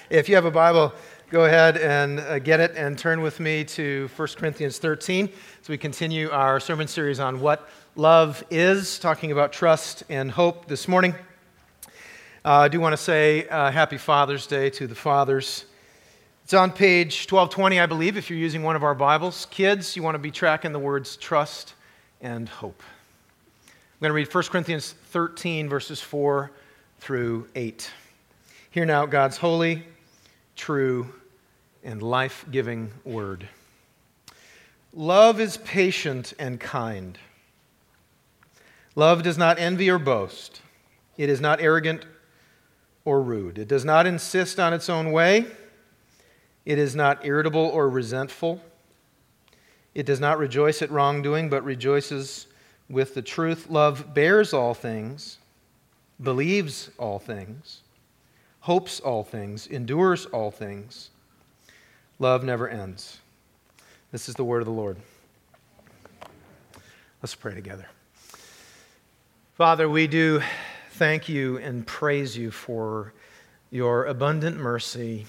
If you have a Bible, go ahead and get it and turn with me to 1 Corinthians 13 as we continue our sermon series on what love is, talking about trust and hope this morning. I do want to say Happy Father's Day to the fathers. It's on page 1220, I believe, if you're using one of our Bibles. Kids, you want to be tracking the words trust and hope. I'm going to read 1 Corinthians 13, verses 4 through 8. Hear now God's holy, true, and life-giving word. Love is patient and kind. Love does not envy or boast. It is not arrogant or rude. It does not insist on its own way. It is not irritable or resentful. It does not rejoice at wrongdoing, but rejoices with the truth. Love bears all things, believes all things, hopes all things, endures all things. Love never ends. This is the word of the Lord. Let's pray together. Father, we do thank you and praise you for your abundant mercy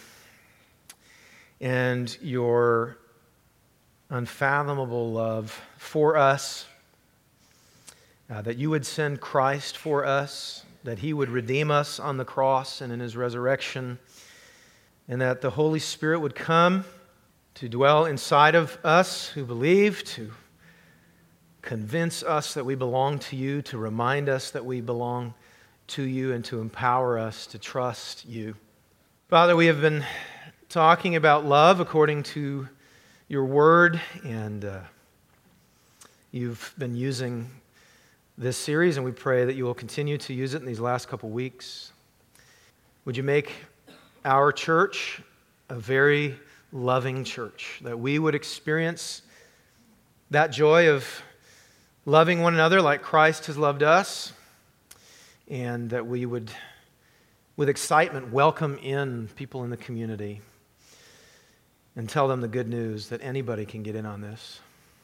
and your unfathomable love for us, that you would send Christ for us, that he would redeem us on the cross and in his resurrection, and that the Holy Spirit would come to dwell inside of us who believe, to convince us that we belong to you, to remind us that we belong to you, and to empower us to trust you. Father, we have been talking about love according to your word, and you've been using this series, and we pray that you will continue to use it in these last couple weeks. Would you make our church a very loving church, that we would experience that joy of loving one another like Christ has loved us, and that we would, with excitement, welcome in people in the community and tell them the good news that anybody can get in on this.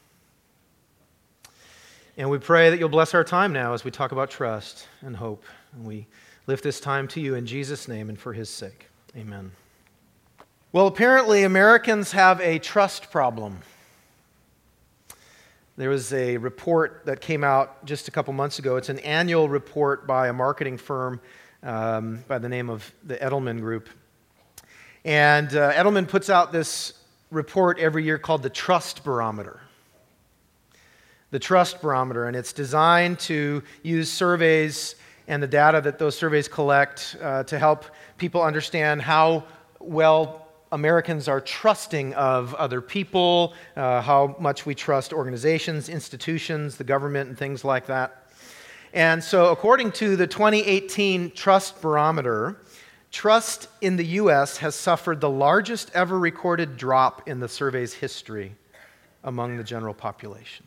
And we pray that you'll bless our time now as we talk about trust and hope. And we lift this time to you in Jesus' name and for his sake. Amen. Well, apparently Americans have a trust problem. There was a report that came out just a couple months ago. It's an annual report by a marketing firm by the name of the Edelman Group. And Edelman puts out this report every year called the Trust Barometer. The Trust Barometer, and it's designed to use surveys and the data that those surveys collect to help people understand how well Americans are trusting of other people, how much we trust organizations, institutions, the government, and things like that. And so according to the 2018 Trust Barometer, trust in the U.S. has suffered the largest ever recorded drop in the survey's history among the general population.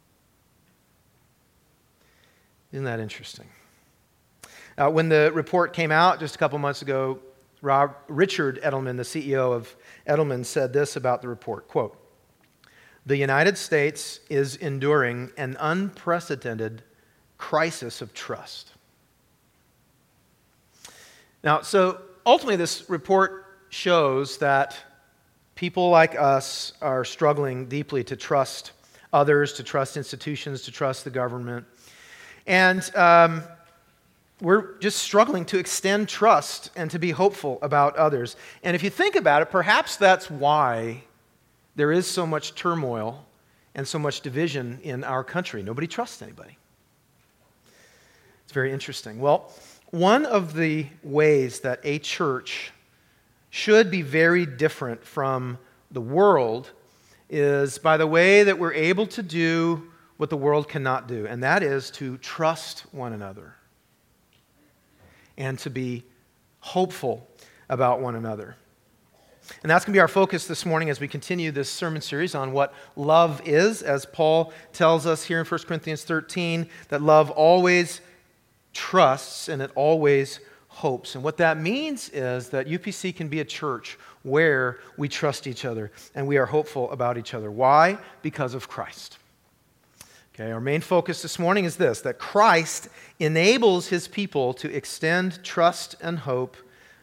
Isn't that interesting? When the report came out just a couple months ago, Richard Edelman, the CEO of Edelman, said this about the report, quote, "The United States is enduring an unprecedented crisis of trust." Now, so ultimately this report shows that people like us are struggling deeply to trust others, to trust institutions, to trust the government. And we're just struggling to extend trust and to be hopeful about others. And if you think about it, perhaps that's why there is so much turmoil and so much division in our country. Nobody trusts anybody. It's very interesting. Well, one of the ways that a church should be very different from the world is by the way that we're able to do what the world cannot do, and that is to trust one another and to be hopeful about one another. And that's going to be our focus this morning as we continue this sermon series on what love is, as Paul tells us here in 1 Corinthians 13, that love always trusts and it always hopes. And what that means is that UPC can be a church where we trust each other and we are hopeful about each other. Why? Because of Christ. Okay, our main focus this morning is this, that Christ enables his people to extend trust and hope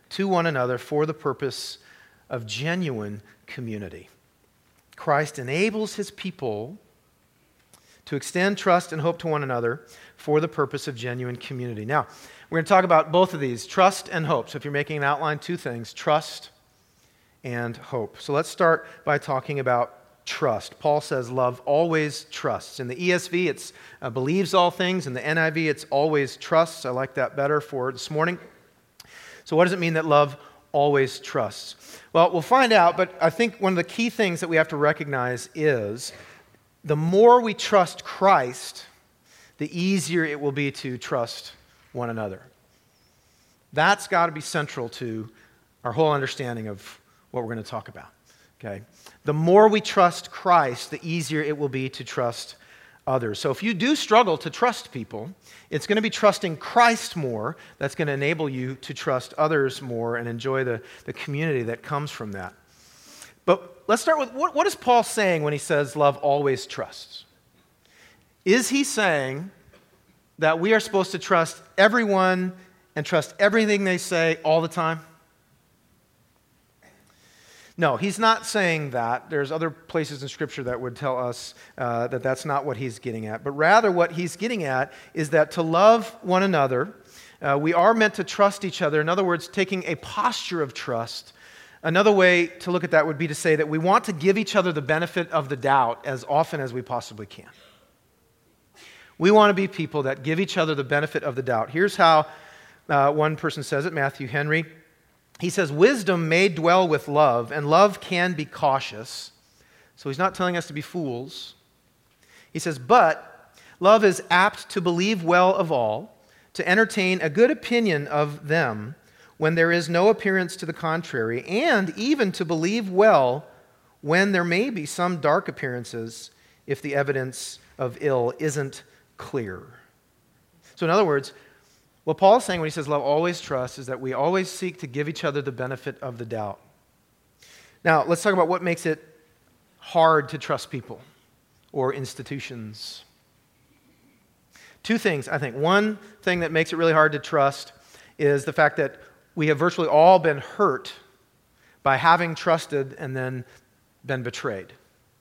to one another for the purpose of genuine community. Christ enables his people to extend trust and hope to one another for the purpose of genuine community. Now, we're going to talk about both of these, trust and hope. So if you're making an outline, two things, trust and hope. So let's start by talking about trust. Paul says love always trusts. In the ESV, it's believes all things. In the NIV, it's always trusts. I like that better for this morning. So what does it mean that love always trusts? Well, we'll find out, but I think one of the key things that we have to recognize is the more we trust Christ, the easier it will be to trust one another. That's got to be central to our whole understanding of what we're going to talk about. Okay? The more we trust Christ, the easier it will be to trust others. So if you do struggle to trust people, it's going to be trusting Christ more that's going to enable you to trust others more and enjoy the community that comes from that. But let's start with, what is Paul saying when he says love always trusts? Is he saying that we are supposed to trust everyone and trust everything they say all the time? No, he's not saying that. There's other places in Scripture that would tell us that that's not what he's getting at. But rather what he's getting at is that to love one another, we are meant to trust each other. In other words, taking a posture of trust. Another way to look at that would be to say that we want to give each other the benefit of the doubt as often as we possibly can. We want to be people that give each other the benefit of the doubt. Here's how one person says it, Matthew Henry. He says, wisdom may dwell with love, and love can be cautious. So he's not telling us to be fools. He says, but love is apt to believe well of all, to entertain a good opinion of them when there is no appearance to the contrary, and even to believe well when there may be some dark appearances if the evidence of ill isn't clear. So in other words, what Paul is saying when he says love always trusts is that we always seek to give each other the benefit of the doubt. Now, let's talk about what makes it hard to trust people or institutions. Two things, I think. One thing that makes it really hard to trust is the fact that we have virtually all been hurt by having trusted and then been betrayed.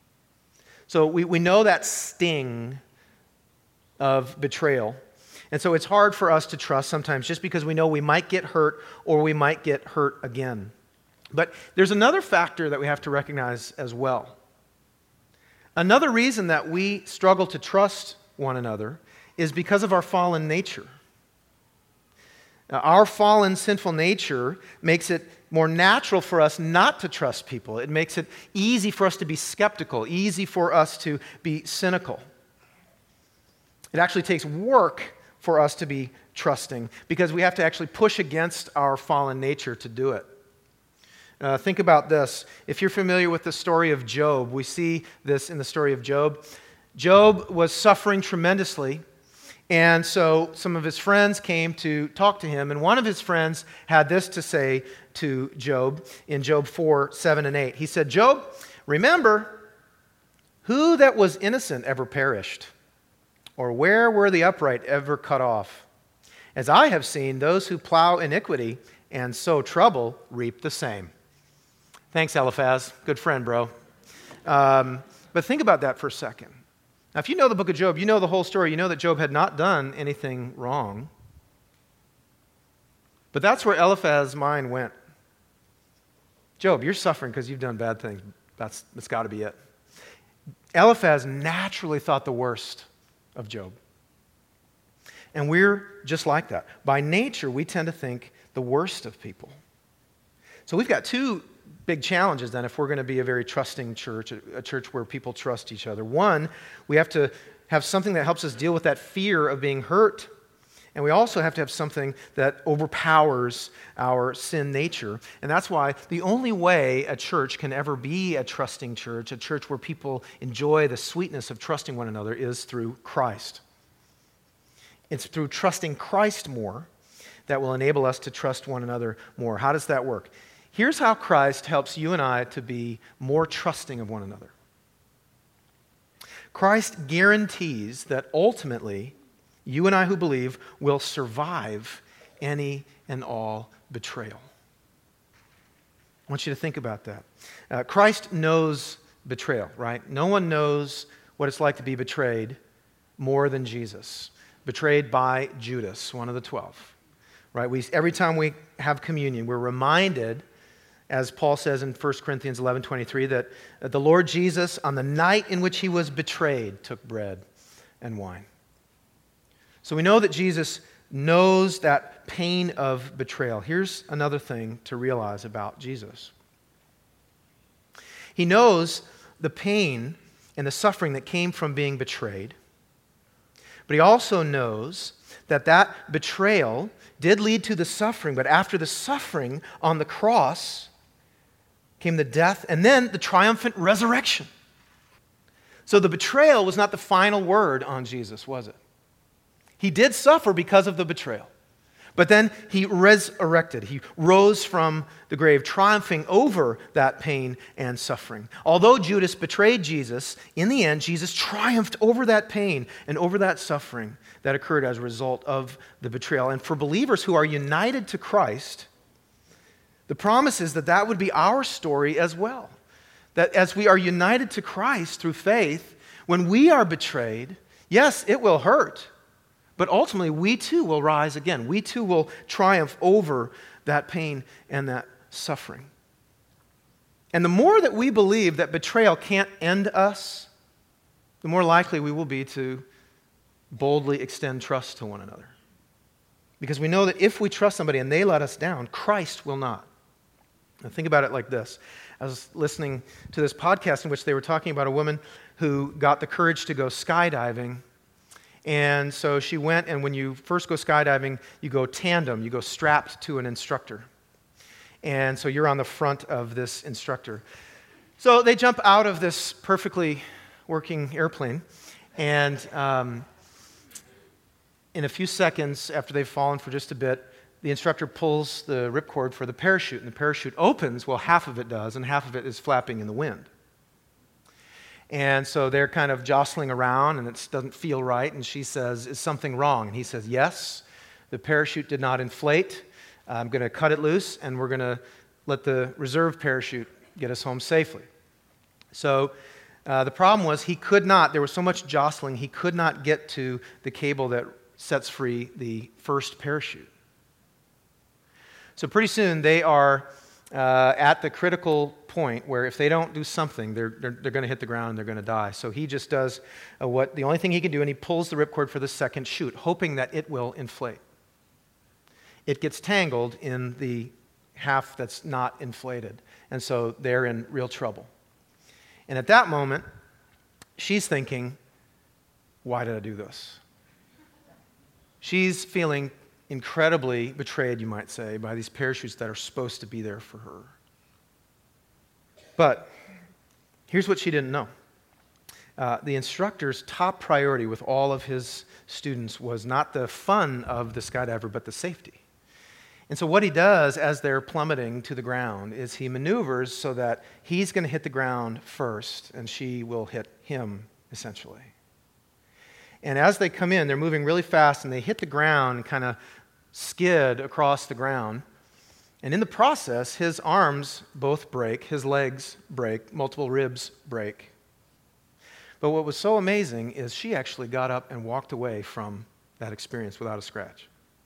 So we know that sting of betrayal. And so it's hard for us to trust sometimes just because we know we might get hurt or we might get hurt again. But there's another factor that we have to recognize as well. Another reason that we struggle to trust one another is because of our fallen nature. Now, our fallen, sinful nature makes it more natural for us not to trust people. It makes it easy for us to be skeptical, easy for us to be cynical. It actually takes work for us to be trusting because we have to actually push against our fallen nature to do it. Think about this. If you're familiar with the story of Job, we see this in the story of Job. Job was suffering tremendously, and so some of his friends came to talk to him, and one of his friends had this to say to Job in Job 4, 7, and 8. He said, Job, remember, who that was innocent ever perished? Or where were the upright ever cut off? As I have seen, those who plow iniquity and sow trouble reap the same. Thanks, Eliphaz. Good friend, bro. But think about that for a second. Now, if you know the book of Job, you know the whole story. You know that Job had not done anything wrong. But that's where Eliphaz's mind went. Job, you're suffering because you've done bad things. That's got to be it. Eliphaz naturally thought the worst of Job. And we're just like that. By nature, we tend to think the worst of people. So we've got two big challenges then if we're going to be a very trusting church, a church where people trust each other. One, we have to have something that helps us deal with that fear of being hurt. And we also have to have something that overpowers our sin nature. And that's why the only way a church can ever be a trusting church, a church where people enjoy the sweetness of trusting one another, is through Christ. It's through trusting Christ more that will enable us to trust one another more. How does that work? Here's how Christ helps you and I to be more trusting of one another. Christ guarantees that ultimately you and I who believe will survive any and all betrayal. I want you to think about that. Christ knows betrayal, right? No one knows what it's like to be betrayed more than Jesus. Betrayed by Judas, one of the 12. Right? Every time we have communion, we're reminded, as Paul says in 1 Corinthians 11:23, that the Lord Jesus, on the night in which he was betrayed, took bread and wine. So we know that Jesus knows that pain of betrayal. Here's another thing to realize about Jesus. He knows the pain and the suffering that came from being betrayed, but he also knows that that betrayal did lead to the suffering, but after the suffering on the cross came the death and then the triumphant resurrection. So the betrayal was not the final word on Jesus, was it? He did suffer because of the betrayal, but then he resurrected. He rose from the grave, triumphing over that pain and suffering. Although Judas betrayed Jesus, in the end, Jesus triumphed over that pain and over that suffering that occurred as a result of the betrayal. And for believers who are united to Christ, the promise is that that would be our story as well. That as we are united to Christ through faith, when we are betrayed, yes, it will hurt, but ultimately we too will rise again. We too will triumph over that pain and that suffering. And the more that we believe that betrayal can't end us, the more likely we will be to boldly extend trust to one another. Because we know that if we trust somebody and they let us down, Christ will not. Now think about it like this. I was listening to this podcast in which they were talking about a woman who got the courage to go skydiving. And so she went, and when you first go skydiving, you go tandem, you go strapped to an instructor. And so you're on the front of this instructor. So they jump out of this perfectly working airplane, and in a few seconds after they've fallen for just a bit, the instructor pulls the ripcord for the parachute, and the parachute opens. Well, half of it does, and half of it is flapping in the wind. And so they're kind of jostling around, and it doesn't feel right, and she says, "Is something wrong?" And he says, "Yes, the parachute did not inflate. I'm going to cut it loose, and we're going to let the reserve parachute get us home safely." So the problem was he could not, there was so much jostling, he could not get to the cable that sets free the first parachute. So pretty soon they are at the critical point where if they don't do something, they're going to hit the ground and they're going to die. So he just does the only thing he can do, and he pulls the ripcord for the second chute, hoping that it will inflate. It gets tangled in the half that's not inflated, and so they're in real trouble. And at that moment, she's thinking, why did I do this? She's feeling incredibly betrayed, you might say, by these parachutes that are supposed to be there for her. But here's what she didn't know. The instructor's top priority with all of his students was not the fun of the skydiver, but the safety. And so what he does as they're plummeting to the ground is he maneuvers so that he's going to hit the ground first, and she will hit him, essentially. And as they come in, they're moving really fast, and they hit the ground and kind of skid across the ground. And in the process, his arms both break, his legs break, multiple ribs break. But what was so amazing is she actually got up and walked away from that experience without a scratch.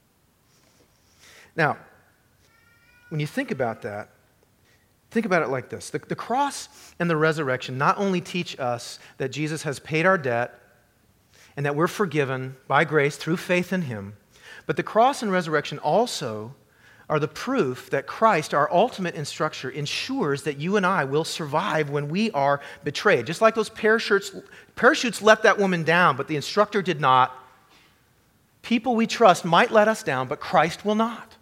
Now, when you think about that, think about it like this. The cross and the resurrection not only teach us that Jesus has paid our debt and that we're forgiven by grace through faith in him, but the cross and resurrection also are the proof that Christ, our ultimate instructor, ensures that you and I will survive when we are betrayed. Just like those parachutes let that woman down, but the instructor did not. People we trust might let us down, but Christ will not.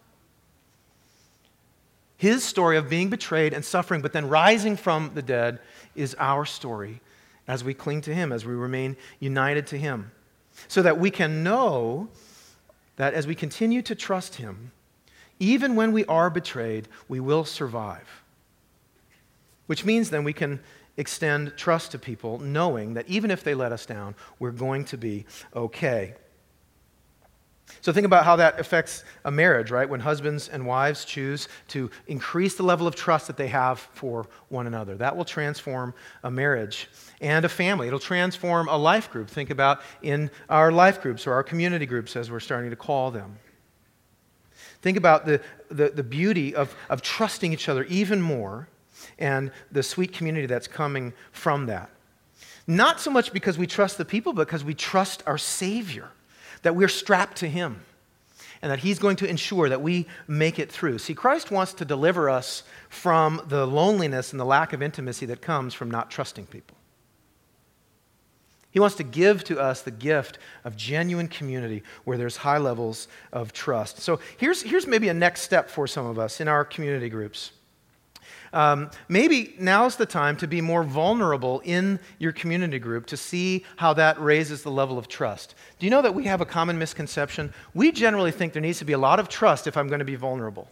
His story of being betrayed and suffering, but then rising from the dead, is our story as we cling to him, as we remain united to him, so that we can know that as we continue to trust him, even when we are betrayed, we will survive. Which means then we can extend trust to people, knowing that even if they let us down, we're going to be okay. So think about how that affects a marriage, right? When husbands and wives choose to increase the level of trust that they have for one another. That will transform a marriage and a family. It'll transform a life group. Think about in our life groups or our community groups, as we're starting to call them. Think about the beauty of trusting each other even more and the sweet community that's coming from that. Not so much because we trust the people, but because we trust our Savior, that we're strapped to Him, and that He's going to ensure that we make it through. See, Christ wants to deliver us from the loneliness and the lack of intimacy that comes from not trusting people. He wants to give to us the gift of genuine community where there's high levels of trust. So here's maybe a next step for some of us in our community groups. Maybe now's the time to be more vulnerable in your community group to see how that raises the level of trust. Do you know that we have a common misconception? We generally think there needs to be a lot of trust if I'm going to be vulnerable.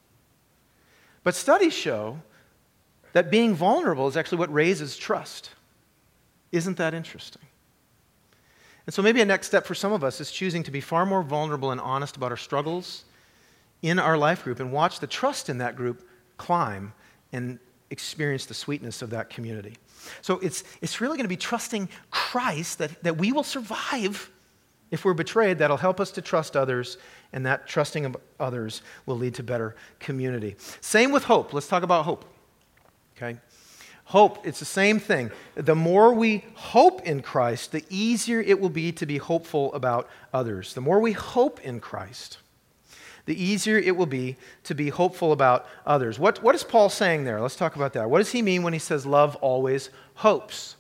But studies show that being vulnerable is actually what raises trust. Isn't that interesting? And so maybe a next step for some of us is choosing to be far more vulnerable and honest about our struggles in our life group and watch the trust in that group climb and experience the sweetness of that community. So it's really going to be trusting Christ that we will survive if we're betrayed. That'll help us to trust others, and that trusting of others will lead to better community. Same with hope. Let's talk about hope. Okay? Hope, it's the same thing. The more we hope in Christ, the easier it will be to be hopeful about others. The more we hope in Christ, the easier it will be to be hopeful about others. What is Paul saying there? Let's talk about that. What does he mean when he says love always hopes?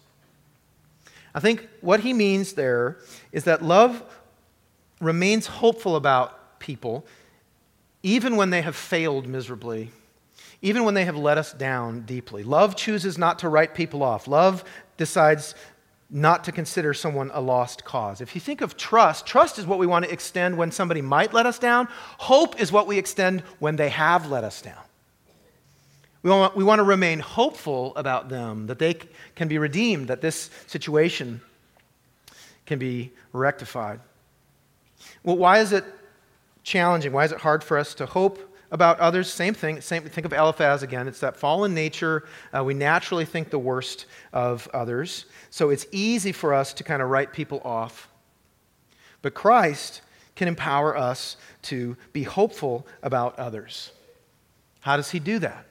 I think what he means there is that love remains hopeful about people even when they have failed miserably, even when they have let us down deeply. Love chooses not to write people off. Love decides not to consider someone a lost cause. If you think of trust is what we want to extend when somebody might let us down. Hope is what we extend when they have let us down. We want to remain hopeful about them, that they can be redeemed, that this situation can be rectified. Well, why is it challenging? Why is it hard for us to hope about others? Same thing. Think of Eliphaz again. It's that fallen nature. We naturally think the worst of others. So it's easy for us to kind of write people off. But Christ can empower us to be hopeful about others. How does He do that?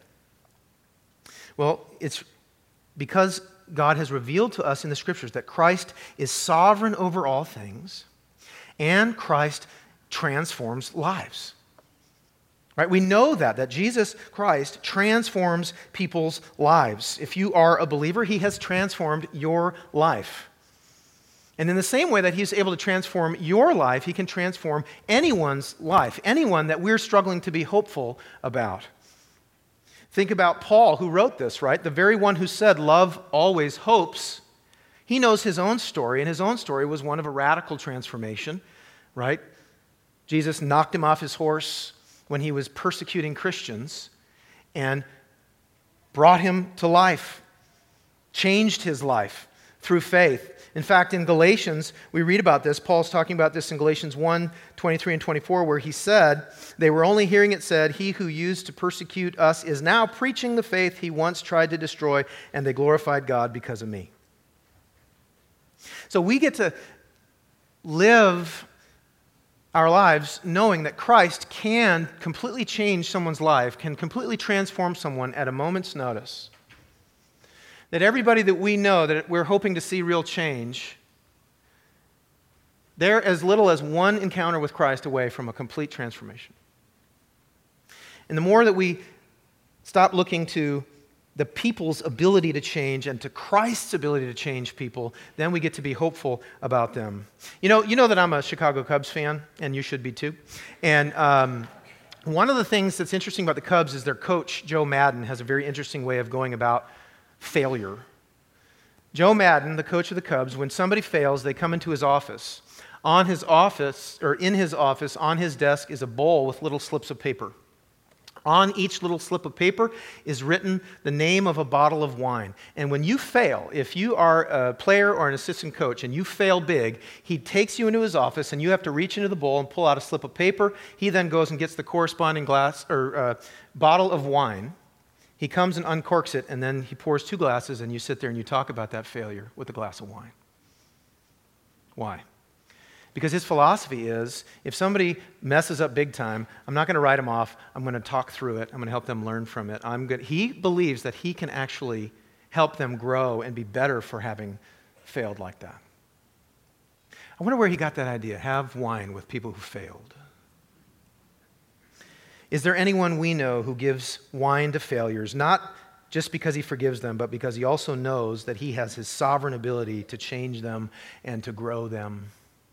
Well, it's because God has revealed to us in the Scriptures that Christ is sovereign over all things, and Christ transforms lives. Right? We know that Jesus Christ transforms people's lives. If you are a believer, He has transformed your life. And in the same way that He's able to transform your life, He can transform anyone's life, anyone that we're struggling to be hopeful about. Think about Paul, who wrote this, right? The very one who said, love always hopes. He knows his own story, and his own story was one of a radical transformation, right? Jesus knocked him off his horse when he was persecuting Christians and brought him to life, changed his life through faith. In fact, in Galatians, we read about this. Paul's talking about this in Galatians 1, 23 and 24, where he said, they were only hearing it said, he who used to persecute us is now preaching the faith he once tried to destroy, and they glorified God because of me. So we get to live our lives knowing that Christ can completely change someone's life, can completely transform someone at a moment's notice. That everybody that we know that we're hoping to see real change, they're as little as one encounter with Christ away from a complete transformation. And the more that we stop looking to the people's ability to change and to Christ's ability to change people, then we get to be hopeful about them. You know that I'm a Chicago Cubs fan, and you should be too. And one of the things that's interesting about the Cubs is their coach, Joe Maddon, has a very interesting way of going about failure. Joe Maddon, the coach of the Cubs, when somebody fails, they come into his office. In his office, on his desk is a bowl with little slips of paper. On each little slip of paper is written the name of a bottle of wine. And when you fail, if you are a player or an assistant coach and you fail big, he takes you into his office and you have to reach into the bowl and pull out a slip of paper. He then goes and gets the corresponding glass or bottle of wine. He comes and uncorks it, and then he pours 2 glasses, and you sit there and you talk about that failure with a glass of wine. Why? Because his philosophy is, if somebody messes up big time, I'm not going to write them off. I'm going to talk through it. I'm going to help them learn from it. He believes that he can actually help them grow and be better for having failed like that. I wonder where he got that idea, have wine with people who failed. Is there anyone we know who gives wine to failures, not just because he forgives them, but because he also knows that he has his sovereign ability to change them and to grow them?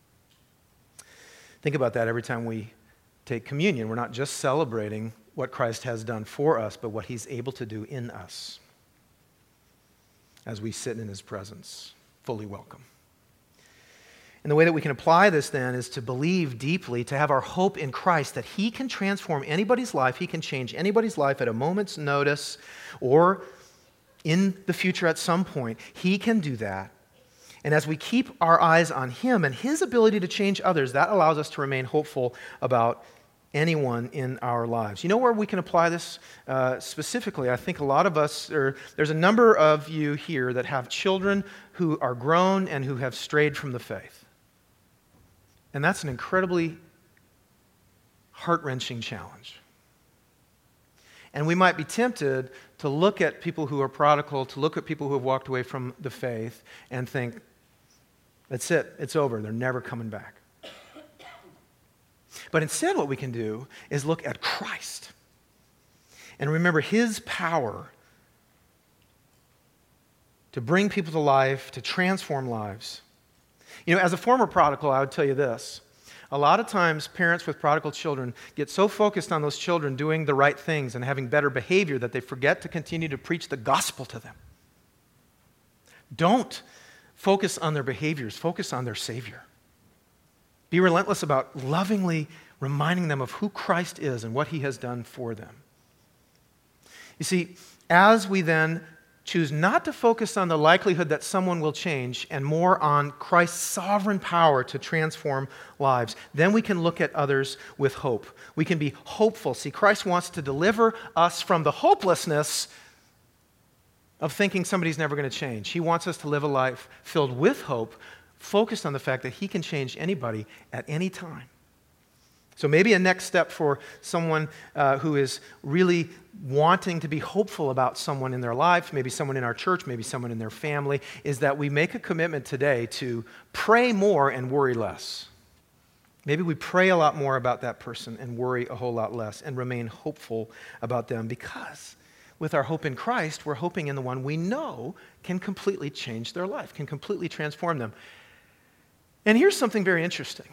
Think about that every time we take communion. We're not just celebrating what Christ has done for us, but what he's able to do in us as we sit in his presence, fully welcome. And the way that we can apply this then is to believe deeply, to have our hope in Christ, that he can transform anybody's life, he can change anybody's life at a moment's notice or in the future at some point. He can do that. And as we keep our eyes on him and his ability to change others, that allows us to remain hopeful about anyone in our lives. You know where we can apply this specifically? I think a lot of us, there's a number of you here that have children who are grown and who have strayed from the faith. And that's an incredibly heart-wrenching challenge. And we might be tempted to look at people who are prodigal, to look at people who have walked away from the faith and think, that's it, it's over, they're never coming back. But instead what we can do is look at Christ and remember his power to bring people to life, to transform lives. You know, as a former prodigal, I would tell you this. A lot of times, parents with prodigal children get so focused on those children doing the right things and having better behavior that they forget to continue to preach the gospel to them. Don't focus on their behaviors. Focus on their Savior. Be relentless about lovingly reminding them of who Christ is and what he has done for them. You see, as we then choose not to focus on the likelihood that someone will change and more on Christ's sovereign power to transform lives, then we can look at others with hope. We can be hopeful. See, Christ wants to deliver us from the hopelessness of thinking somebody's never going to change. He wants us to live a life filled with hope, focused on the fact that he can change anybody at any time. So maybe a next step for someone who is really wanting to be hopeful about someone in their life, maybe someone in our church, maybe someone in their family, is that we make a commitment today to pray more and worry less. Maybe we pray a lot more about that person and worry a whole lot less and remain hopeful about them, because with our hope in Christ, we're hoping in the one we know can completely change their life, can completely transform them. And here's something very interesting.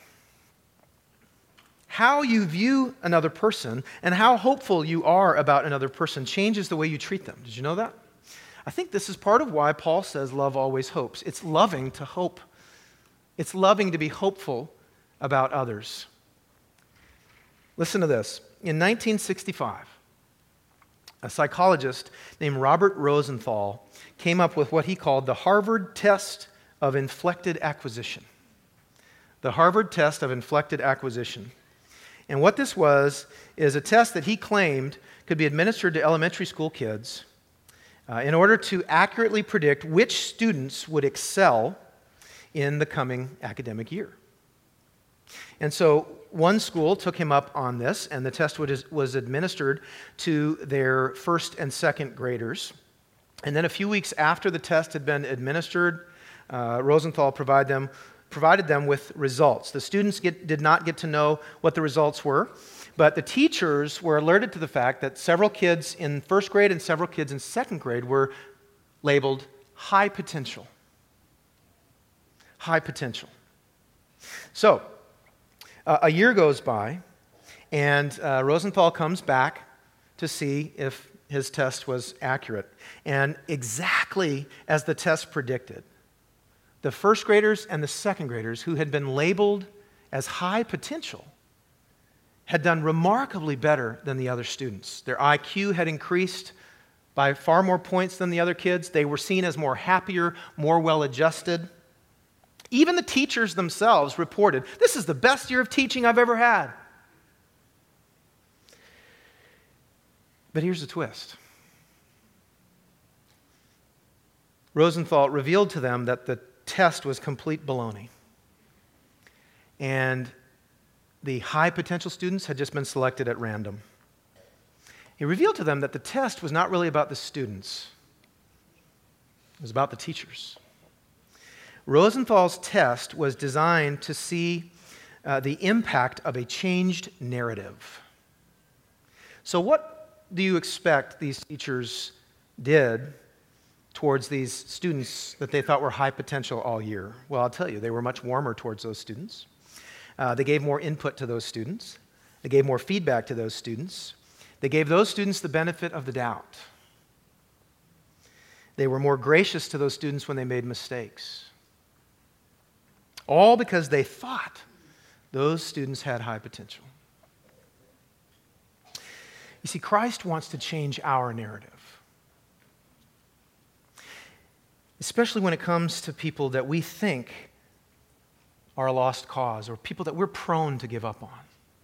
How you view another person and how hopeful you are about another person changes the way you treat them. Did you know that? I think this is part of why Paul says love always hopes. It's loving to hope. It's loving to be hopeful about others. Listen to this. In 1965, a psychologist named Robert Rosenthal came up with what he called the Harvard Test of Inflected Acquisition. The Harvard Test of Inflected Acquisition. And what this was is a test that he claimed could be administered to elementary school kids in order to accurately predict which students would excel in the coming academic year. And so one school took him up on this, and the test was administered to their first and second graders. And then a few weeks after the test had been administered, Rosenthal provided them with results. The students did not get to know what the results were, but the teachers were alerted to the fact that several kids in first grade and several kids in second grade were labeled high potential. High potential. So, a year goes by, and Rosenthal comes back to see if his test was accurate. And exactly as the test predicted, the first graders and the second graders who had been labeled as high potential had done remarkably better than the other students. Their IQ had increased by far more points than the other kids. They were seen as more happier, more well-adjusted. Even the teachers themselves reported, "This is the best year of teaching I've ever had." But here's the twist. Rosenthal revealed to them that the test was complete baloney. And the high potential students had just been selected at random. He revealed to them that the test was not really about the students. It was about the teachers. Rosenthal's test was designed to see the impact of a changed narrative. So what do you expect these teachers did towards these students that they thought were high potential all year? Well, I'll tell you, they were much warmer towards those students. They gave more input to those students. They gave more feedback to those students. They gave those students the benefit of the doubt. They were more gracious to those students when they made mistakes. All because they thought those students had high potential. You see, Christ wants to change our narrative, especially when it comes to people that we think are a lost cause or people that we're prone to give up on.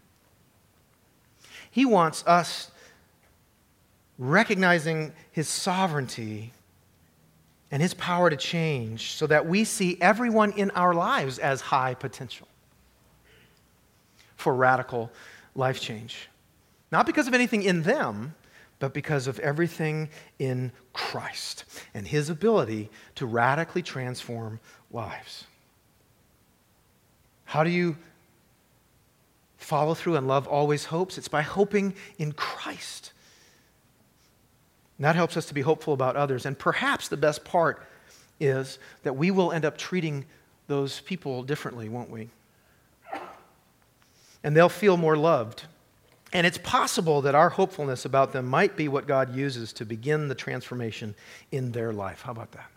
He wants us recognizing His sovereignty and His power to change so that we see everyone in our lives as high potential for radical life change. Not because of anything in them, but because of everything in Christ and His ability to radically transform lives. How do you follow through and love always hopes? It's by hoping in Christ. And that helps us to be hopeful about others. And perhaps the best part is that we will end up treating those people differently, won't we? And they'll feel more loved. And it's possible that our hopefulness about them might be what God uses to begin the transformation in their life. How about that?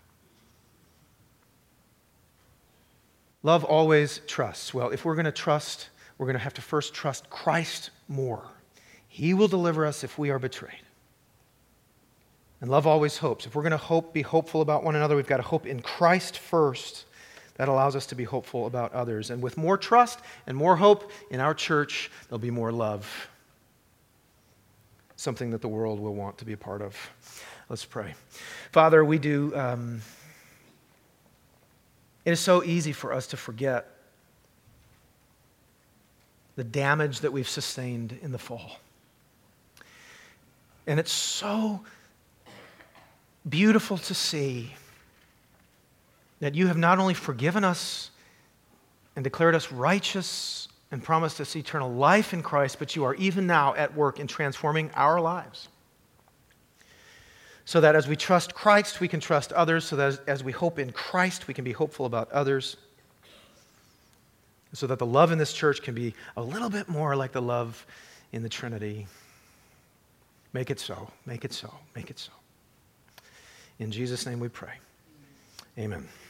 Love always trusts. Well, if we're going to trust, we're going to have to first trust Christ more. He will deliver us if we are betrayed. And love always hopes. If we're going to be hopeful about one another, we've got to hope in Christ first. That allows us to be hopeful about others. And with more trust and more hope in our church, there'll be more love. Something that the world will want to be a part of. Let's pray. Father, we do. It is so easy for us to forget the damage that we've sustained in the fall. And it's so beautiful to see that you have not only forgiven us and declared us righteous and promised us eternal life in Christ, but you are even now at work in transforming our lives. So that as we trust Christ, we can trust others. So that as we hope in Christ, we can be hopeful about others. So that the love in this church can be a little bit more like the love in the Trinity. Make it so, make it so, make it so. In Jesus' name we pray. Amen.